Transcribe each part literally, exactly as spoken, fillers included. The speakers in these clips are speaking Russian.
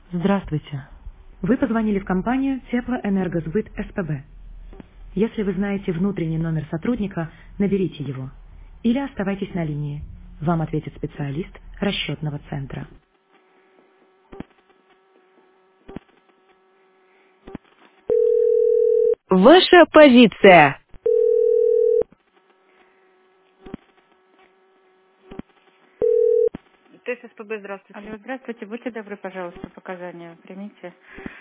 Здравствуйте. Вы позвонили в компанию Теплоэнергосбыт СПБ. Если вы знаете внутренний номер сотрудника, наберите его. Или оставайтесь на линии. Вам ответит специалист расчетного центра. Ваша позиция. ТССПБ, здравствуйте. Алло, здравствуйте. Будьте добры, пожалуйста, показания примите.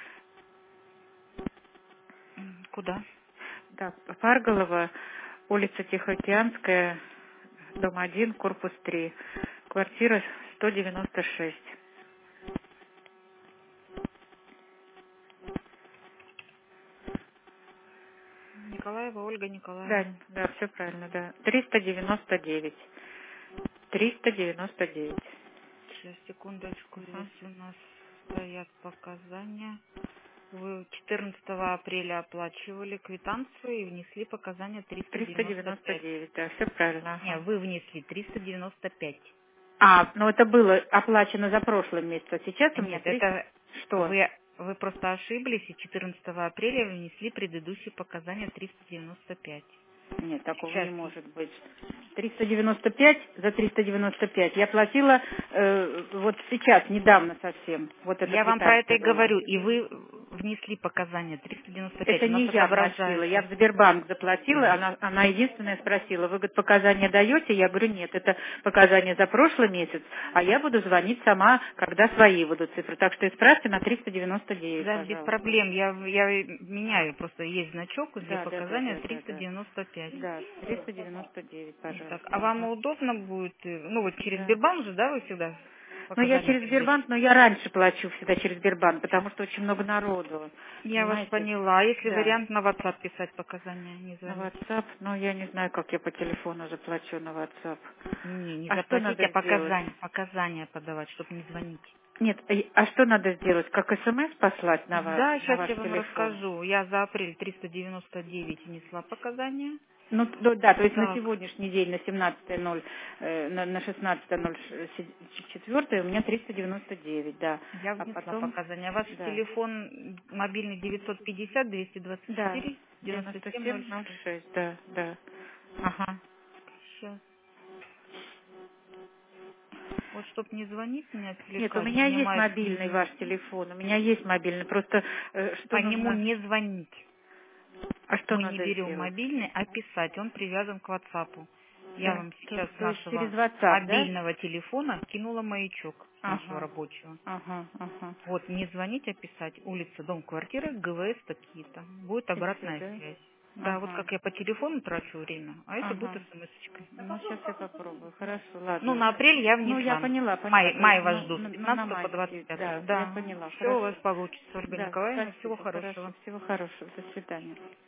Куда? Так, Фарголова, улица Тихоокеанская, дом один, корпус три, квартира сто девяносто шесть. Николаева Ольга Да, Николаевна. да, все правильно, да. триста девяносто девять. триста девяносто девять. Сейчас, секундочку, Ага. здесь у нас стоят показания. Вы четырнадцатого апреля оплачивали квитанцию и внесли показания триста триста девяносто девяносто пять. девять, да, все правильно, Не, ага. вы внесли триста девяносто пять. А, ну это было оплачено за прошлый месяц, а сейчас у меня Нет, триста. это Что? вы, вы просто ошиблись, и четырнадцатого апреля внесли предыдущие показания триста девяносто пять. Нет, такого Сейчас не может быть. триста девяносто пять за триста девяносто пять. Я платила э, вот сейчас, недавно совсем. Вот эта я вам про это квитанция и была. говорю, и вы внесли показания триста девяносто пять. Это У нас не я вносила, я отображается. в Сбербанк заплатила, Мгм. она, она единственная спросила, вы, говорит, показания даете? Я говорю, нет, это показания за прошлый месяц, а я буду звонить сама, когда свои будут цифры. Так что исправьте на триста девяносто девять, Да, без пожалуйста. проблем. Я, я меняю, просто есть значок, где Да, да, да, показания да, да, триста да. девяносто пять. Да, триста девяносто девять, Так, пожалуйста. а вам Ага. удобно будет, э, ну вот через Да. Сбербанк же, да, вы всегда Ну, я показания через передаете? Сбербанк, но я раньше плачу всегда через Сбербанк, потому что очень много народу. Я вас Понимаете? поняла. А если Да. вариант на WhatsApp писать показания, не На звонить? WhatsApp, ну, я не знаю, как я по телефону заплачу на WhatsApp. Не, не А что заплатить, а надо сделать? показания, показания подавать, чтобы не звонить. Нет, э, а что надо сделать? Как смс послать на вас, Да, на сейчас ваш я вам телефон? расскажу. Я за апрель триста девяносто девять внесла показания. Ну, т- да, то есть на Так, сегодняшний день, на семнадцатое ноль, э, на, на шестнадцатое ноль четыре у меня триста девяносто девять, да. я А внесла потом, показания. Ваш да, телефон мобильный девятьсот пятьдесят двести двадцать да, четыре девяносто девяносто семь семь ноль ноль шесть. шесть, да, да. Ага. Сейчас. Вот чтобы не звонить, не Нет, у отвлекать, меня есть занимаюсь. мобильный ваш телефон, у меня есть мобильный, просто э, что По нему нужно, не звонить. а что Мы не надо берем сделать? мобильный, а писать. Он привязан к WhatsApp. Я Да, вам то, сейчас с то есть через нашего WhatsApp, да? мобильного телефона кинула маячок с нашего Ага, рабочего. ага, ага. Вот, не звонить, а писать. Улица, дом, квартира, ГВС такие-то. Будет И все, обратная да? связь. Да, вот Ага, как я по телефону трачу время, а это будет ага. смс-очкой. Ну, сейчас я попробую. Хорошо, Ну, ладно. на апрель я Ну, я внесла. поняла, поняла. Май, То есть, май вас ну, жду, с ну, ну, на пятнадцатого по май. двадцать пятое. Да, я Да, поняла. все у вас Хорошо. получится, Ольга Да, Николаевна. Всего спасибо. хорошего. Хорошо. Всего хорошего. До свидания.